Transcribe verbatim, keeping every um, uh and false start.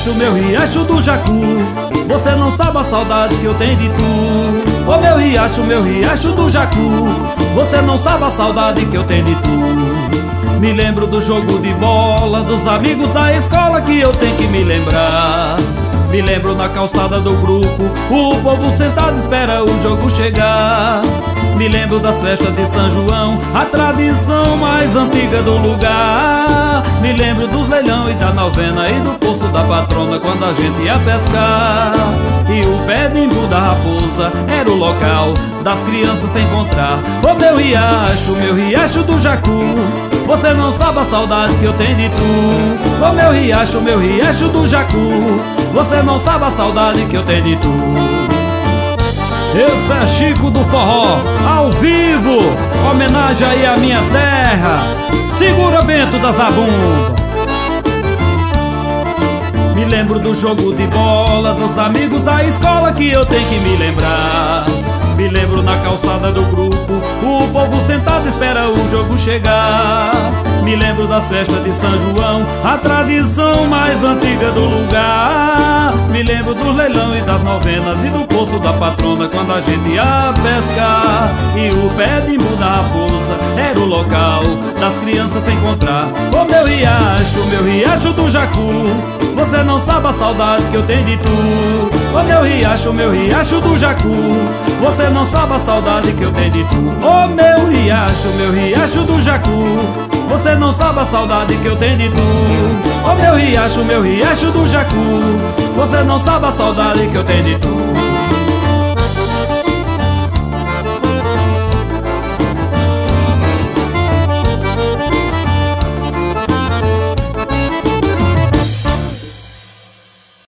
riacho, meu riacho do Jacu, você não sabe a saudade que eu tenho de tu. Ô meu riacho, meu riacho do Jacu, você não sabe a saudade que eu tenho de tu. Me lembro do jogo de bola, dos amigos da escola que eu tenho que me lembrar. Me lembro na calçada do grupo, o povo sentado espera o jogo chegar. Me lembro das festas de São João, a tradição mais antiga do lugar. Me lembro dos leilão e da novena e do poço da patrona quando a gente ia pescar. E o pé de embu da raposa era o local das crianças se encontrar. Ô meu riacho, meu riacho do Jacu, você não sabe a saudade que eu tenho de tu. Ô meu riacho, meu riacho do Jacu, você não sabe a saudade que eu tenho de tu. Esse é Chico do Forró, ao vivo, homenagem aí à minha terra. Segura Bento da Zabumba. Me lembro do jogo de bola, dos amigos da escola que eu tenho que me lembrar. Me lembro na calçada do grupo, o povo sentado espera o jogo chegar. Me lembro das festas de São João, a tradição mais antiga do lugar. Me lembro do leilão e das novenas e do poço da patrona quando a gente ia pescar. E o pé de embu da raposa era o local das crianças se encontrar. Ô meu riacho, meu riacho do Jacu, você não sabe a saudade que eu tenho de tu. Ô meu riacho, meu riacho do Jacu, você não sabe a saudade que eu tenho de tu. Ô meu riacho, meu riacho do Jacu, você não sabe a saudade que eu tenho de tu. Ô meu riacho, meu riacho do Jacu, você não sabe a saudade que eu tenho de tu.